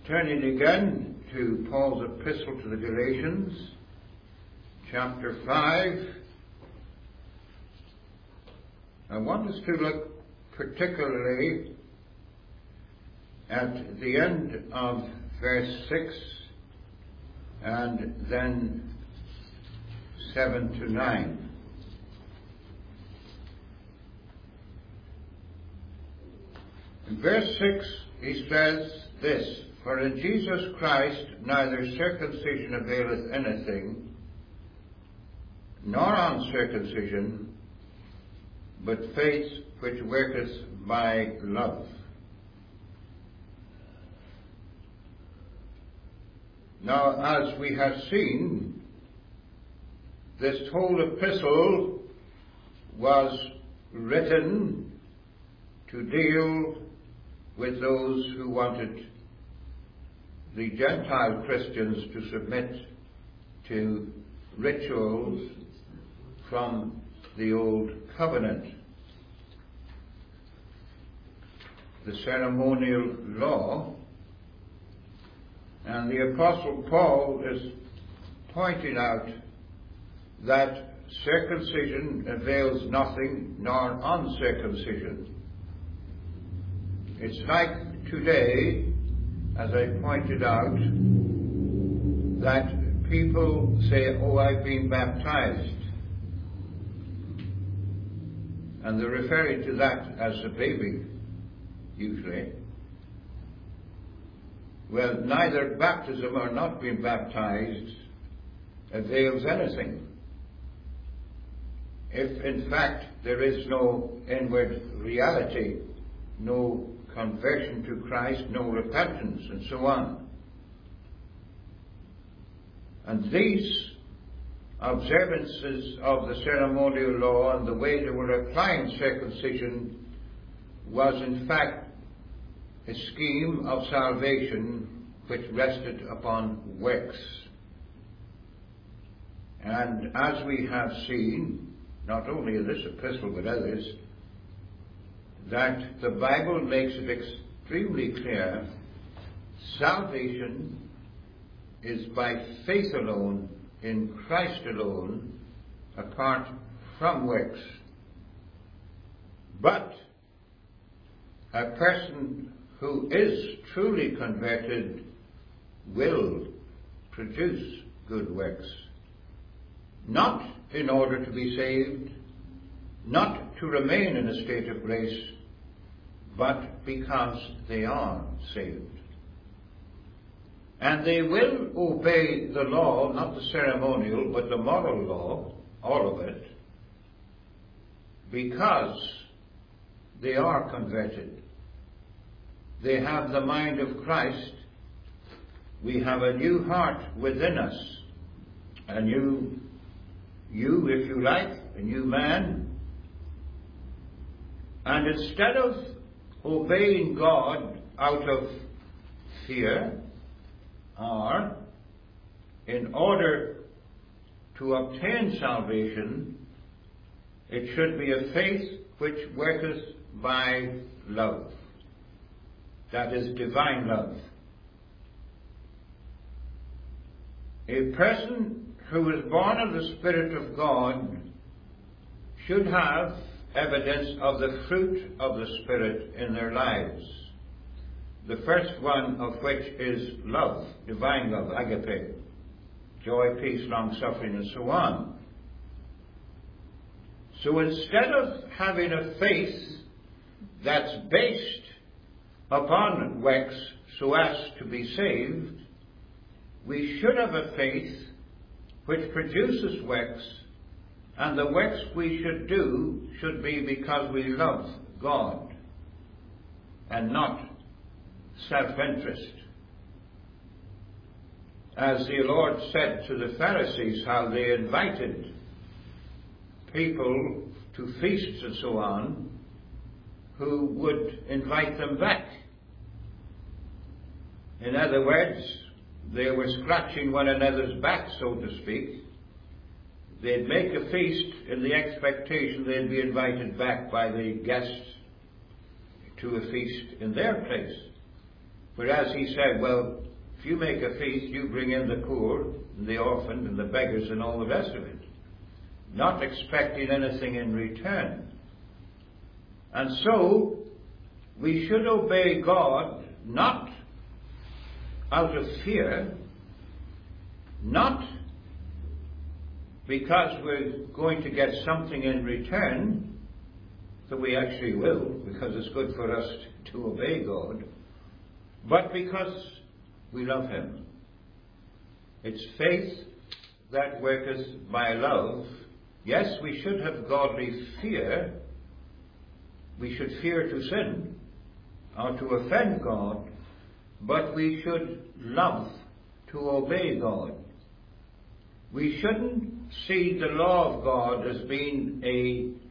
Turning again to Paul's epistle to the Galatians, chapter 5, I want us to look particularly at the end of verse 6 and then 7 to 9. In verse 6 he says this: "For in Jesus Christ neither circumcision availeth anything, nor uncircumcision, but faith which worketh by love." Now, as we have seen, this whole epistle was written to deal with those who wanted the Gentile Christians to submit to rituals from the Old Covenant. The ceremonial law. And the Apostle Paul is pointing out that circumcision avails nothing, nor uncircumcision. It's like today, as I pointed out, that people say, "Oh, I've been baptized." And they're referring to that as a baby, usually. Well, neither baptism or not being baptized avails anything, if in fact there is no inward reality, no conversion to Christ, no repentance, and so on. And these observances of the ceremonial law and the way they were applying circumcision was in fact a scheme of salvation which rested upon works. And as we have seen, not only in this epistle but others, that the Bible makes it extremely clear, salvation is by faith alone, in Christ alone, apart from works. But a person who is truly converted will produce good works, not in order to be saved, not to remain in a state of grace, but because they are saved. And they will obey the law, not the ceremonial, but the moral law, all of it, because they are converted. They have the mind of Christ. We have a new heart within us, a new you, if you like, a new man. And instead of obeying God out of fear, or in order to obtain salvation, it should be a faith which worketh by love. That is divine love. A person who is born of the Spirit of God should have evidence of the fruit of the Spirit in their lives. The first one of which is love, divine love, agape, joy, peace, long-suffering, and so on. So instead of having a faith that's based upon works so as to be saved, we should have a faith which produces works, and the works we should do should be because we love God and not self-interest. As the Lord said to the Pharisees, how they invited people to feasts and so on, who would invite them back. In other words, they were scratching one another's back, so to speak. They'd make a feast in the expectation they'd be invited back by the guests to a feast in their place. Whereas he said, well, if you make a feast, you bring in the poor, and the orphan, and the beggars, and all the rest of it, not expecting anything in return. And so, we should obey God not out of fear, not because we're going to get something in return, that we actually will, because it's good for us to obey God, but because we love Him. It's faith that worketh by love. Yes, we should have godly fear. We should fear to sin or to offend God, but we should love to obey God. We shouldn't see the law of God as being an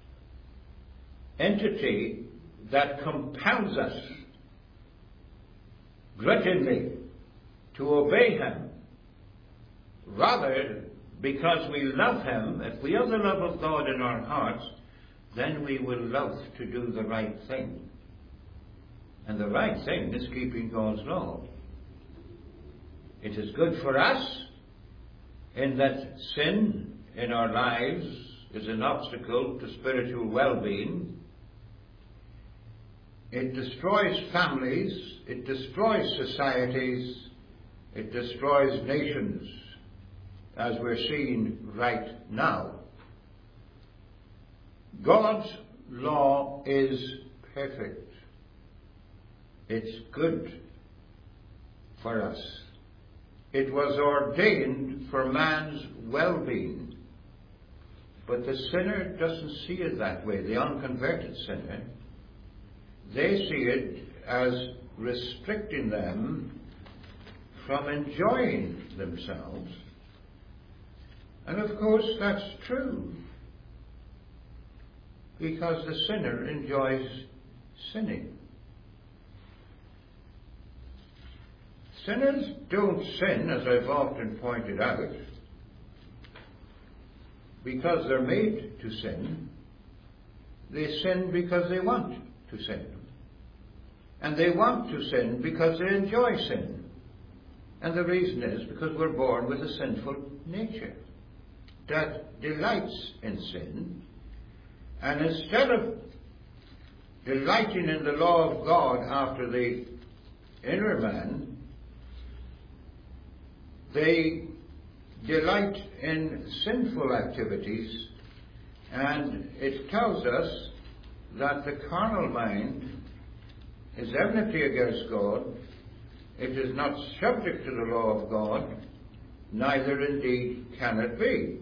entity that compels us grudgingly to obey Him. Rather, because we love Him, if we have the love of God in our hearts, then we will love to do the right thing. And the right thing is keeping God's law. It is good for us in that sin in our lives is an obstacle to spiritual well-being. It destroys families, it destroys societies, it destroys nations, as we're seeing right now. God's law is perfect. It's good for us. It was ordained for man's well-being. But the sinner doesn't see it that way. The unconverted sinner, they see it as restricting them from enjoying themselves. And of course that's true, because the sinner enjoys sinning. Sinners don't sin, as I've often pointed out, because they're made to sin. They sin because they want to sin. And they want to sin because they enjoy sin. And the reason is because we're born with a sinful nature that delights in sin. And instead of delighting in the law of God after the inner man, they delight in sinful activities, and it tells us that the carnal mind is enmity against God. It is not subject to the law of God, neither indeed can it be.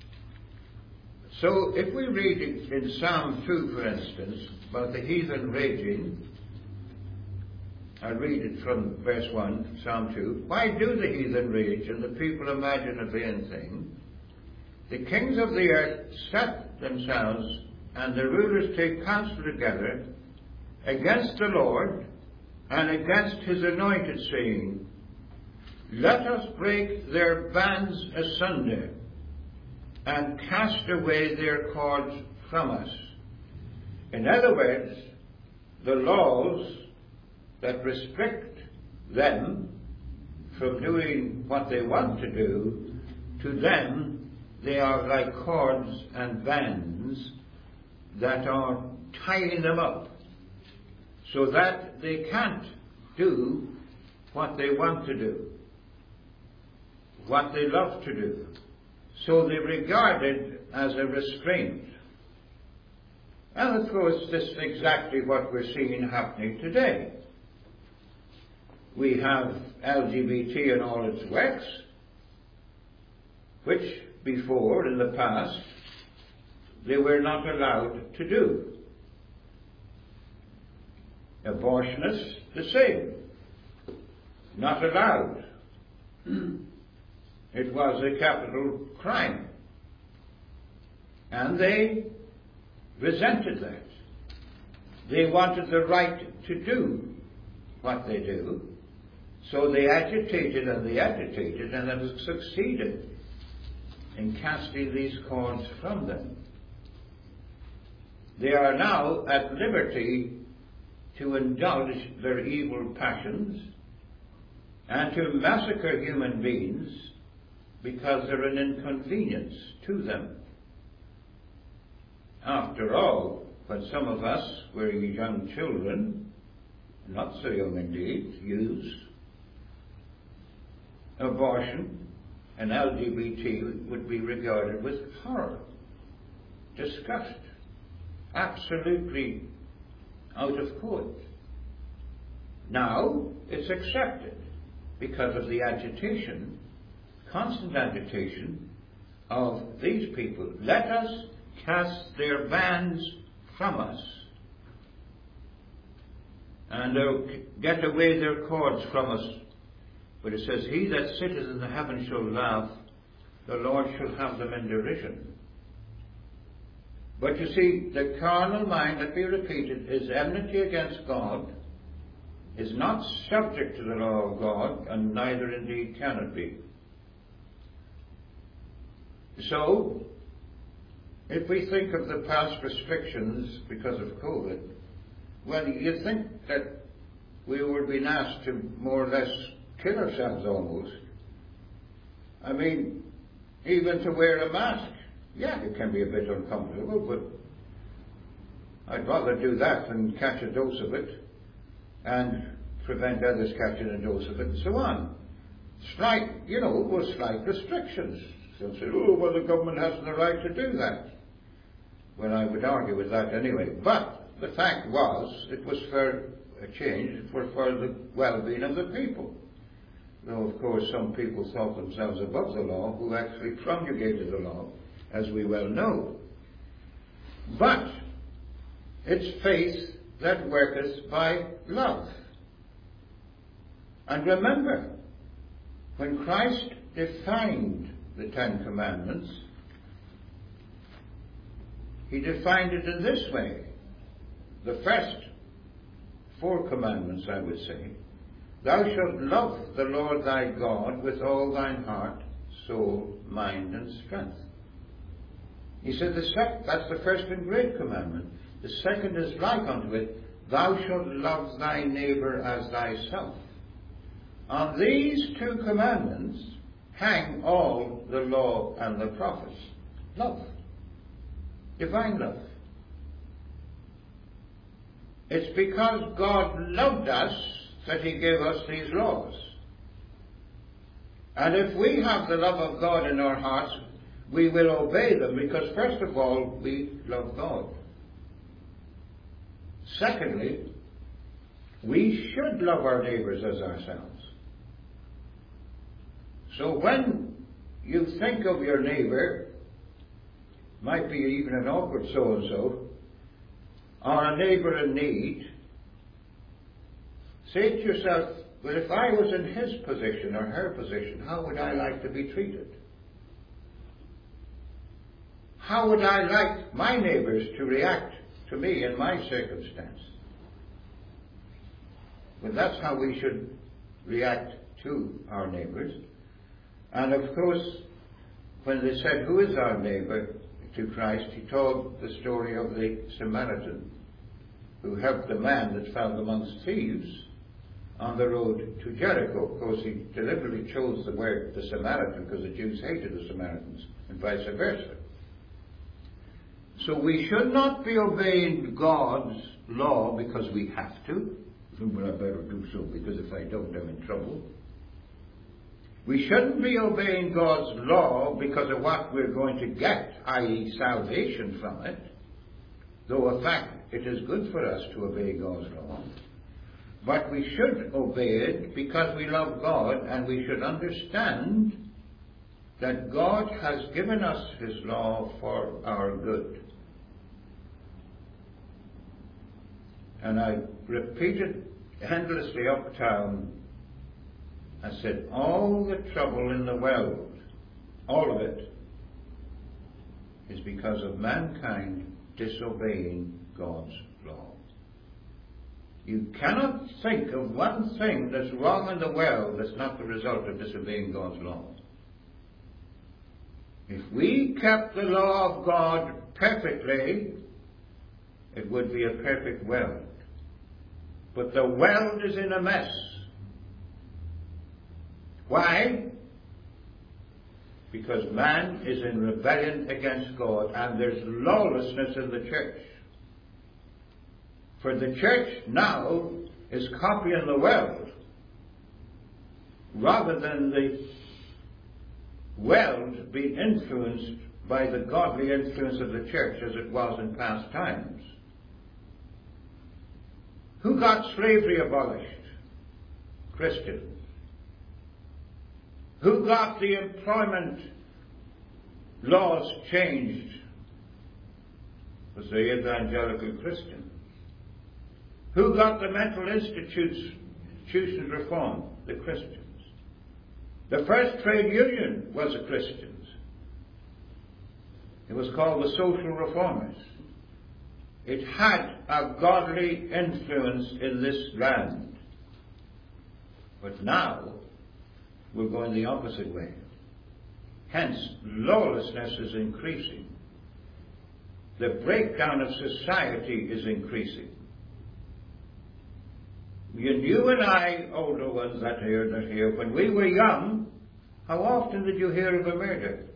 So if we read in Psalm 2, for instance, about the heathen raging, I'll read it from verse 1, Psalm 2. Why do the heathen rage and the people imagine a vain thing? The kings of the earth set themselves, and the rulers take counsel together against the Lord and against His anointed, saying, let us break their bands asunder and cast away their cords from us. In other words, the laws that restrict them from doing what they want to do, to them they are like cords and bands that are tying them up so that they can't do what they want to do, what they love to do. So they regard it as a restraint. And of course, this is exactly what we're seeing happening today. We have LGBT and all its works, which before, in the past, they were not allowed to do. Abortionists, the same. Not allowed. It was a capital crime. And they resented that. They wanted the right to do what they do. So they agitated and they agitated, and have succeeded in casting these cords from them. They are now at liberty to indulge their evil passions and to massacre human beings because they're an inconvenience to them. After all, when some of us were young children, not so young indeed, youths, abortion and LGBT would be regarded with horror, disgust, absolutely out of court. Now it's accepted because of the agitation, constant agitation of these people. Let us cast their bands from us, and get away their cords from us. But it says, he that sitteth in the heaven shall laugh, the Lord shall have them in derision. But you see, the carnal mind, let me repeat it, is enmity against God, is not subject to the law of God, and neither indeed can it be. So, if we think of the past restrictions because of COVID, well, you think that we were being asked to more or less kill ourselves almost. I mean, even to wear a mask. Yeah, it can be a bit uncomfortable, but I'd rather do that than catch a dose of it and prevent others catching a dose of it and so on. Slight restrictions. Some say, oh, well, the government hasn't the right to do that. Well, I would argue with that anyway. But the fact was, it was for a change, for the well-being of the people. Though, of course, some people thought themselves above the law, who actually promulgated the law, as we well know. But it's faith that worketh by love. And remember, when Christ defined the Ten Commandments, he defined it in this way. The first 4 commandments, I would say. Thou shalt love the Lord thy God with all thine heart, soul, mind, and strength. He said that's the first and great commandment. The second is like unto it, thou shalt love thy neighbour as thyself. On these 2 commandments hang all the law and the prophets. Love. Divine love. It's because God loved us that he gave us these laws. And if we have the love of God in our hearts, we will obey them, because first of all, we love God. Secondly, we should love our neighbours as ourselves. So when you think of your neighbour, might be even an awkward so-and-so, or a neighbour in need, say to yourself, well, if I was in his position or her position, how would I like to be treated? How would I like my neighbours to react to me in my circumstance? Well, that's how we should react to our neighbours. And of course, when they said, who is our neighbour, to Christ, he told the story of the Samaritan who helped the man that fell amongst thieves on the road to Jericho. Of course, he deliberately chose the word the Samaritan because the Jews hated the Samaritans, and vice versa. So we should not be obeying God's law because we have to. Well, I better do so, because if I don't, I'm in trouble. We shouldn't be obeying God's law because of what we're going to get, i.e. salvation from it, though in fact it is good for us to obey God's law. But we should obey it because we love God, and we should understand that God has given us his law for our good. And I repeated endlessly uptown, I said, all the trouble in the world, all of it, is because of mankind disobeying God's law. You cannot think of one thing that's wrong in the world that's not the result of disobeying God's law. If we kept the law of God perfectly, it would be a perfect world. But the world is in a mess. Why? Because man is in rebellion against God, and there's lawlessness in the church. For the church now is copying the world, rather than the world being influenced by the godly influence of the church as it was in past times. Who got slavery abolished? Christians. Who got the employment laws changed? Was the evangelical Christians. Who got the mental institutions reformed? The Christians. The first trade union was the Christians. It was called the Social Reformers. It had a godly influence in this land. But now, we're going the opposite way. Hence, lawlessness is increasing. The breakdown of society is increasing. You and I, older ones that here, when we were young, how often did you hear of a murder?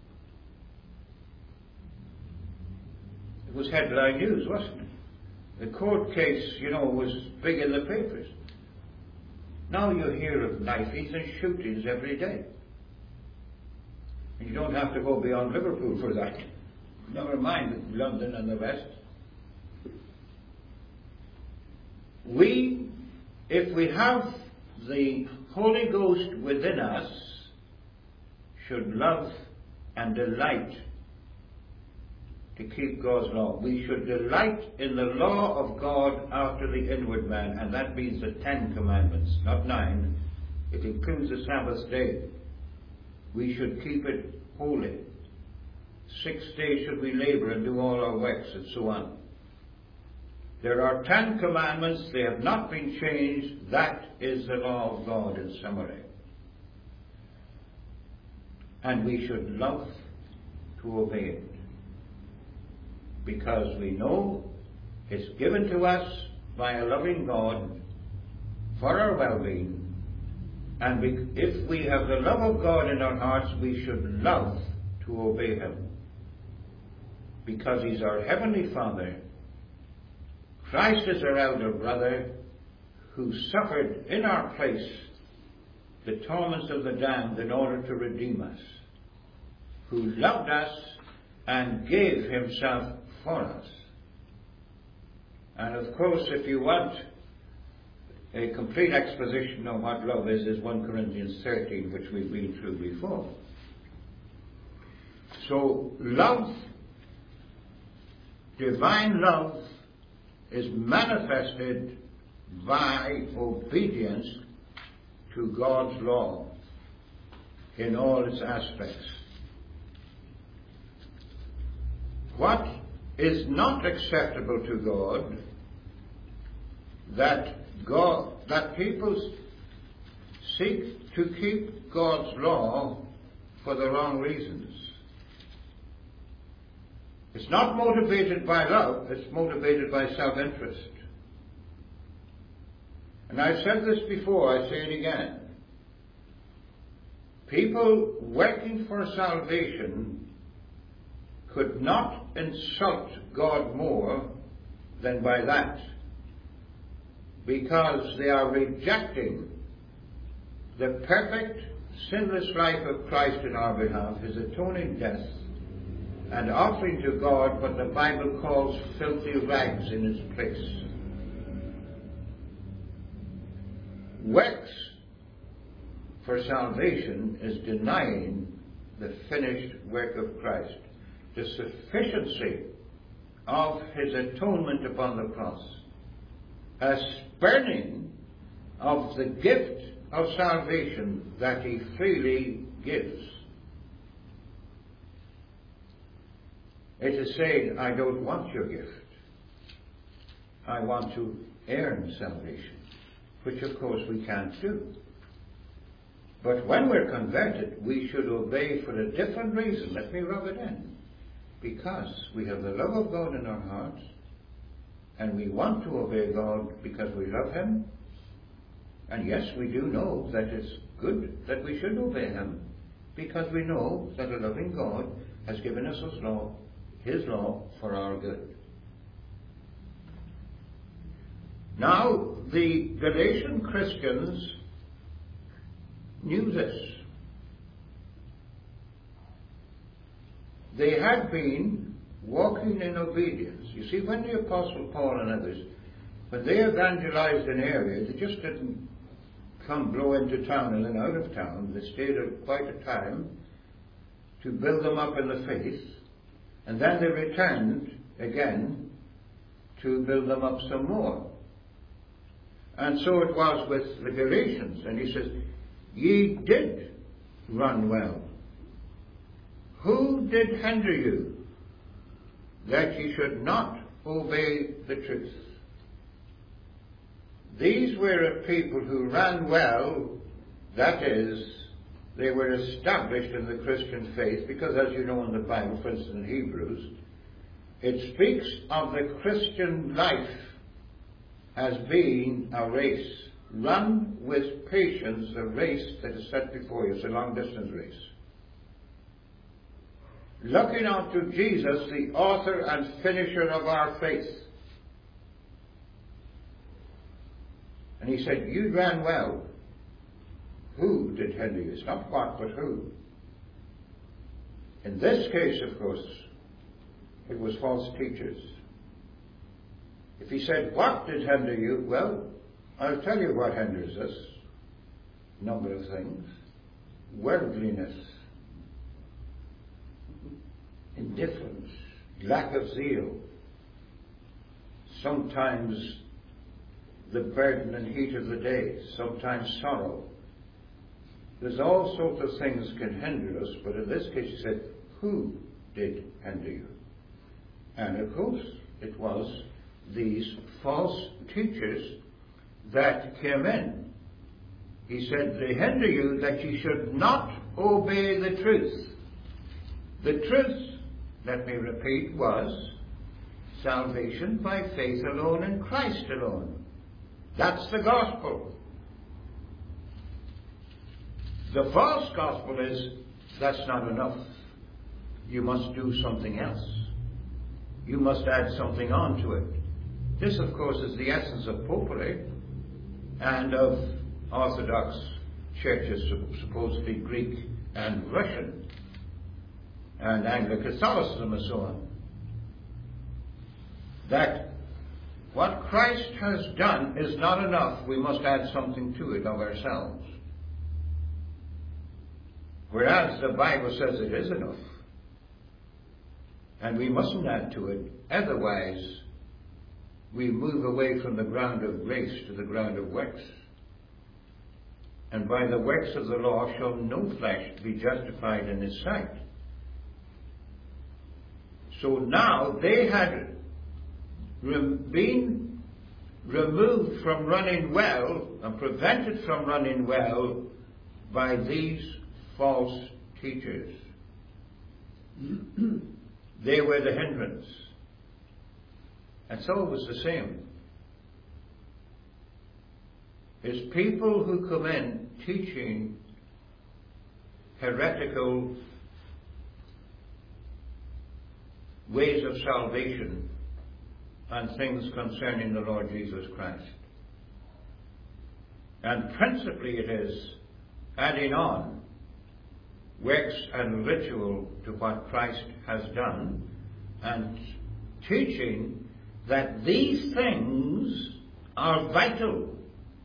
It was headline news, wasn't it? The court case, was big in the papers. Now you hear of knifings and shootings every day. And you don't have to go beyond Liverpool for that. Never mind London and the rest. If we have the Holy Ghost within us, should love and delight to keep God's law. We should delight in the law of God after the inward man, and that means the 10 commandments, not 9. It includes the Sabbath day. We should keep it holy. 6 days should we labor and do all our works, and so on. There are 10 commandments. They have not been changed. That is the law of God in summary. And we should love to obey it, because we know it's given to us by a loving God for our well-being. And if we have the love of God in our hearts, we should love to obey Him, because He's our Heavenly Father. Christ is our elder brother, who suffered in our place the torments of the damned in order to redeem us, who loved us and gave Himself for us. And of course, if you want a complete exposition of what love is 1 Corinthians 13, which we've been through before. So love, divine love, is manifested by obedience to God's law in all its aspects. What is not acceptable to God, that people seek to keep God's law for the wrong reasons. It's not motivated by love, it's motivated by self-interest. And I've said this before, I say it again. People working for salvation could not insult God more than by that, because they are rejecting the perfect, sinless life of Christ in our behalf, His atoning death, and offering to God what the Bible calls filthy rags in its place. Works for salvation is denying the finished work of Christ, the sufficiency of His atonement upon the cross, a spurning of the gift of salvation that He freely gives. It is saying, I don't want your gift. I want to earn salvation, which of course we can't do. But when we're converted, we should obey for a different reason. Let me rub it in. Because we have the love of God in our hearts, and we want to obey God because we love Him. And yes, we do know that it's good that we should obey Him, because we know that a loving God has given us His law for our good. Now, the Galatian Christians knew this. They had been walking in obedience. You see, when the Apostle Paul and others, when they evangelized an area, they just didn't come blow into town and then out of town. They stayed quite a time to build them up in the faith, and then they returned again to build them up some more. And so it was with the Galatians. And he says, ye did run well. Who did hinder you that ye should not obey the truth? These were a people who ran well, that is, they were established in the Christian faith, because as you know in the Bible, for instance in Hebrews, it speaks of the Christian life as being a race. Run with patience a race that is set before you. It's a long distance race. Looking unto Jesus, the author and finisher of our faith. And he said, you ran well. Who did hinder you? It's not what, but who. In this case, of course, it was false teachers. If he said, what did hinder you? Well, I'll tell you what hinders us. A number of things. Worldliness. Indifference. Lack of zeal. Sometimes the burden and heat of the day. Sometimes sorrow. There's all sorts of things can hinder us, but in this case he said, who did hinder you? And of course, it was these false teachers that came in. He said, they hinder you that you should not obey the truth. The truth, let me repeat, was salvation by faith alone in Christ alone. That's the gospel. The false gospel is, that's not enough. You must do something else. You must add something on to it. This, of course, is the essence of popery and of Orthodox churches, supposedly Greek and Russian, and Anglo-Catholicism and so on. That what Christ has done is not enough. We must add something to it of ourselves. Whereas the Bible says it is enough. And we mustn't add to it. Otherwise, we move away from the ground of grace to the ground of works. And by the works of the law shall no flesh be justified in his sight. So now they had been removed from running well and prevented from running well by these false teachers. They were the hindrance. And so it was the same. It's people who come in teaching heretical ways of salvation and things concerning the Lord Jesus Christ. And principally it is adding on works and ritual to what Christ has done, and teaching that these things are vital.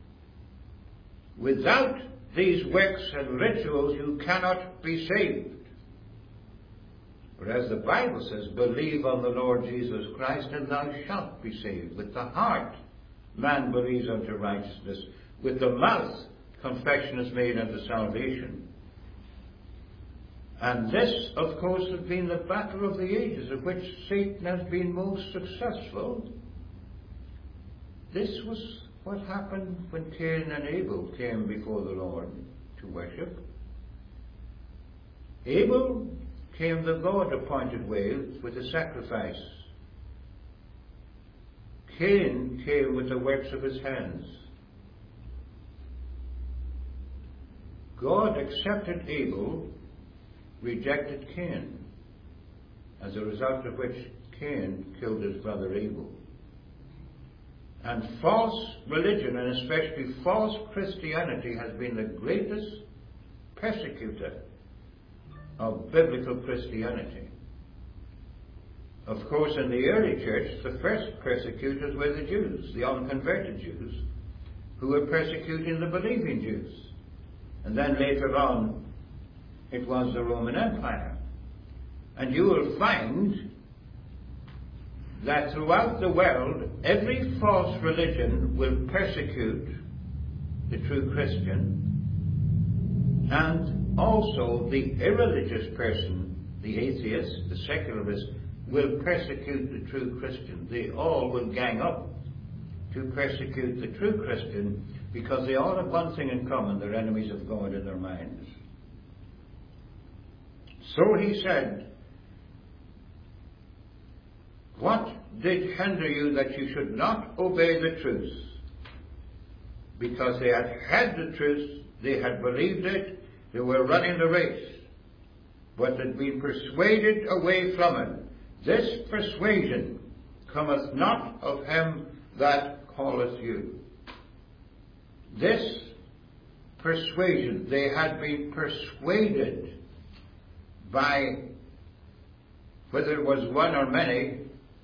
Without these works and rituals you cannot be saved. Whereas the Bible says, believe on the Lord Jesus Christ and thou shalt be saved. With the heart man believes unto righteousness. With the mouth confession is made unto salvation. And this, of course, has been the battle of the ages, of which Satan has been most successful. This was what happened when Cain and Abel came before the Lord to worship. Abel came the God-appointed way with a sacrifice. Cain came with the works of his hands. God accepted Abel, rejected Cain, as a result of which Cain killed his brother Abel. And false religion, and especially false Christianity, has been the greatest persecutor of biblical Christianity. Of course, in the early church, the first persecutors were the Jews, the unconverted Jews, who were persecuting the believing Jews. And then later on, it was the Roman Empire. And you will find that throughout the world, every false religion will persecute the true Christian, and also the irreligious person, the atheist, the secularist, will persecute the true Christian. They all will gang up to persecute the true Christian, because they all have one thing in common: they're enemies of God in their minds. So he said, what did hinder you that you should not obey the truth? Because they had had the truth, they had believed it, they were running the race, but had been persuaded away from it. This persuasion cometh not of him that calleth you. This persuasion, they had been persuaded by, whether it was one or many,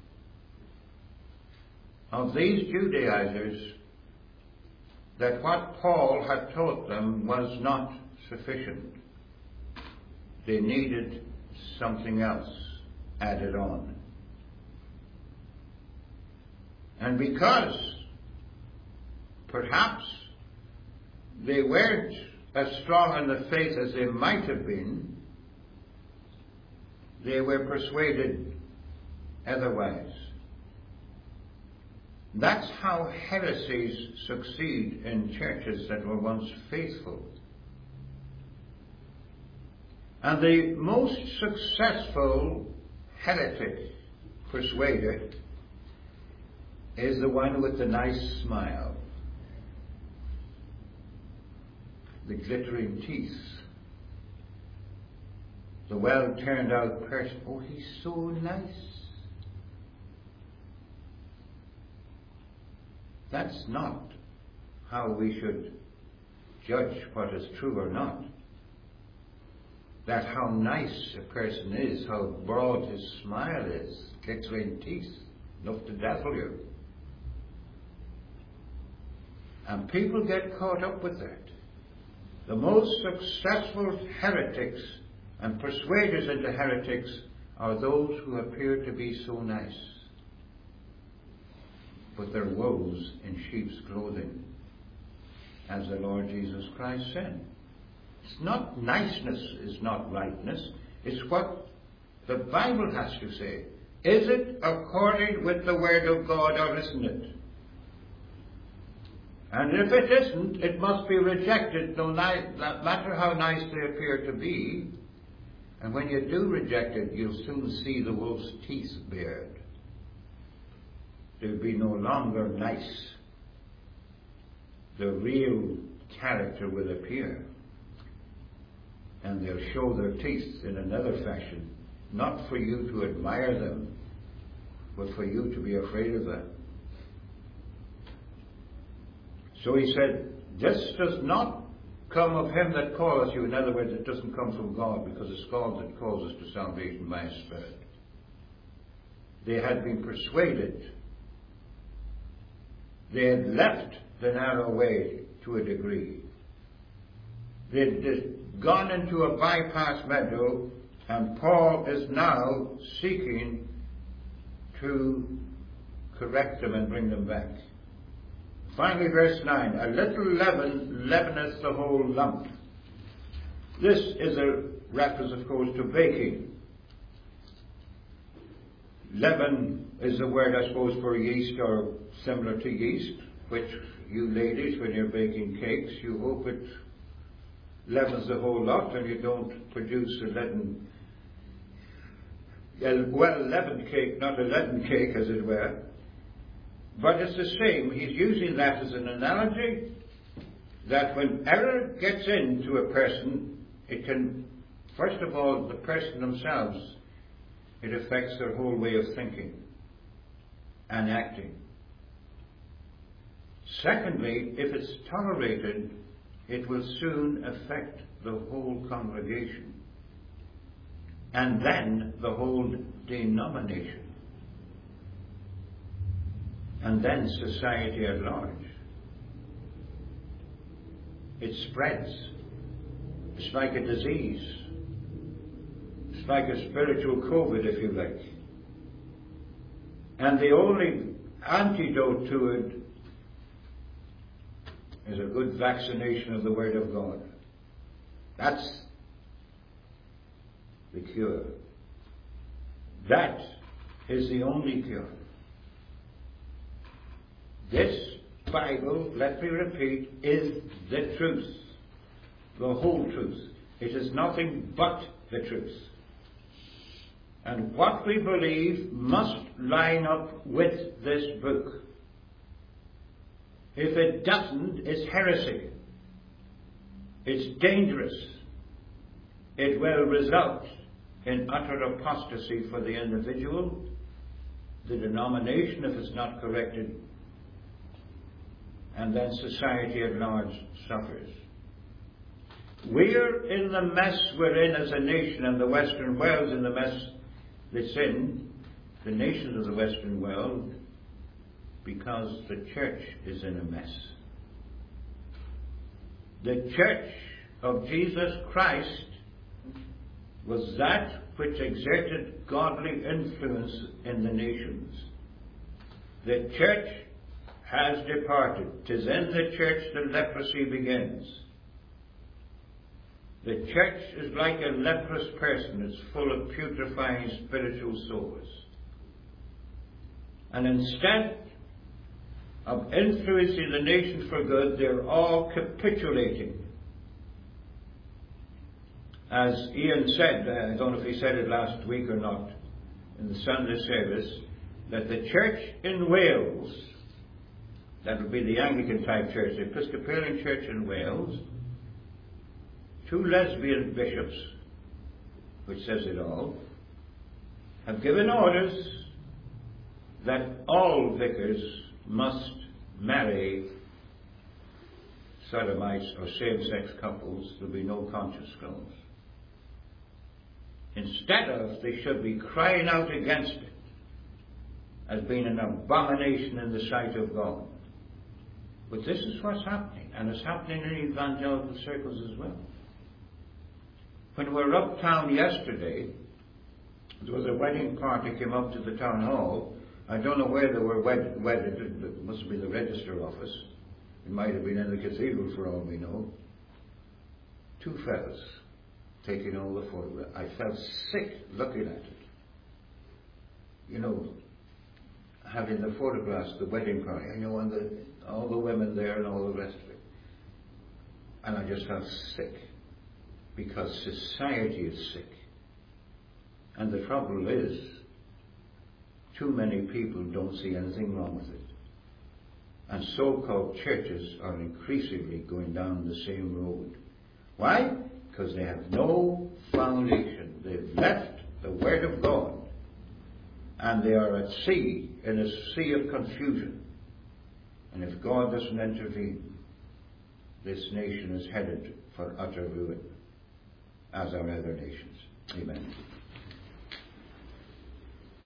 of these Judaizers, that what Paul had taught them was not sufficient. They needed something else added on. And because perhaps they weren't as strong in the faith as they might have been, they were persuaded otherwise. That's how heresies succeed in churches that were once faithful. And the most successful heretic persuader is the one with the nice smile, the glittering teeth, the well-turned-out person. Oh, he's so nice. That's not how we should judge what is true or not. That how nice a person is, how broad his smile is, glittering teeth, enough to dazzle you. And people get caught up with that. The most successful heretics and persuaders into heretics are those who appear to be so nice, but they're wolves in sheep's clothing, as the Lord Jesus Christ said. It's not niceness is not rightness. It's what the Bible has to say. Is it according with the Word of God, or isn't it? And if it isn't, it must be rejected, no matter how nice they appear to be. And when you do reject it, you'll soon see the wolf's teeth bared. They'll be no longer nice. The real character will appear. And they'll show their teeth in another fashion, not for you to admire them, but for you to be afraid of them. So he said, this does not come of him that calleth you. In other words, it doesn't come from God, because it's God that calls us to salvation by His Spirit. They had been persuaded. They had left the narrow way to a degree. They'd just gone into a bypass meadow, and Paul is now seeking to correct them and bring them back. Finally, verse 9, a little leaven leaveneth the whole lump. This is a reference, of course, to baking. Leaven is the word, I suppose, for yeast, or similar to yeast, which you ladies, when you're baking cakes, you hope it leavens the whole lot and you don't produce a well-leavened cake, not a leaden cake, as it were. But it's the same. He's using that as an analogy that when error gets into a person, it can, first of all, the person themselves, it affects their whole way of thinking and acting. Secondly, if it's tolerated, it will soon affect the whole congregation and then the whole denomination and then society at large. It spreads. It's like a disease. It's like a spiritual COVID, if you like. And the only antidote to it is a good vaccination of the Word of God. That's the cure. That is the only cure. This Bible, let me repeat, is the truth. The whole truth. It is nothing but the truth. And what we believe must line up with this book. If it doesn't, it's heresy. It's dangerous. It will result in utter apostasy for the individual, the denomination if it's not corrected, and then society at large suffers. We're in the mess we're in as a nation, and the Western world's in the mess that's in, the nations of the Western world, because the church is in a mess. The church of Jesus Christ was that which exerted godly influence in the nations. The church has departed. 'Tis in the church the leprosy begins. The church is like a leprous person. It's full of putrefying spiritual sores. And instead of influencing the nations for good, they're all capitulating. As Ian said, I don't know if he said it last week or not, in the Sunday service, that the church in Wales, that would be the Anglican type church, the Episcopalian church in Wales, 2 lesbian bishops, which says it all, have given orders that all vicars must marry sodomites or same-sex couples. There'll be no conscience clause. Instead of, they should be crying out against it as being an abomination in the sight of God. But this is what's happening, and it's happening in evangelical circles as well. When we were uptown yesterday, there was a wedding party came up to the town hall. I don't know where they were wedded. It must be the register office. It might have been in the cathedral for all we know. 2 fellas taking all the photographs. I felt sick looking at it. You know, having the photographs, the wedding party, you know, and all the women there and all the rest of it. And I just felt sick, because society is sick. And the trouble is, too many people don't see anything wrong with it. And so-called churches are increasingly going down the same road. Why? Because they have no foundation. They've left the Word of God. And they are at sea, in a sea of confusion. And if God doesn't intervene, this nation is headed for utter ruin, as are other nations. Amen.